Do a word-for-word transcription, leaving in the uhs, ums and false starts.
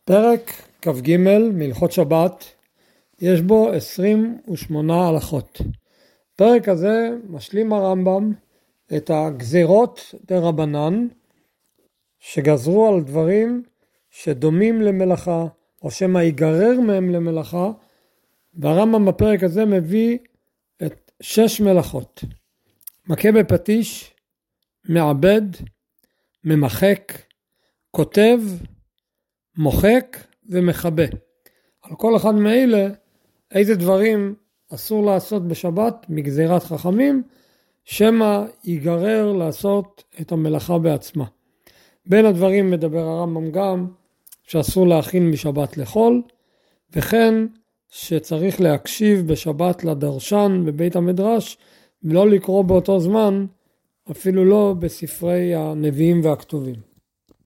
פרק כ"ג מהלכות שבת, יש בו עשרים ושמונה הלכות. פרק הזה משלים הרמב"ם את הגזירות דרבנן שגזרו על דברים שדומים למלאכה או שמא ייגרר מהם למלאכה, והרמב"ם בפרק הזה מביא את שש מלאכות: מכה בפטיש, מעבד, ממחק, כותב, מוחק ומחבא. על כל אחד מאלה איזה דברים אסור לעשות בשבת מגזירת חכמים, שמא ייגרר לעשות את המלאכה בעצמה. בין הדברים מדבר הרמב"ם גם שאסור להכין משבת לחול, וכן שצריך להקשיב בשבת לדרשן בבית המדרש ולא לקרוא באותו זמן, אפילו לא בספרי הנביאים והכתובים.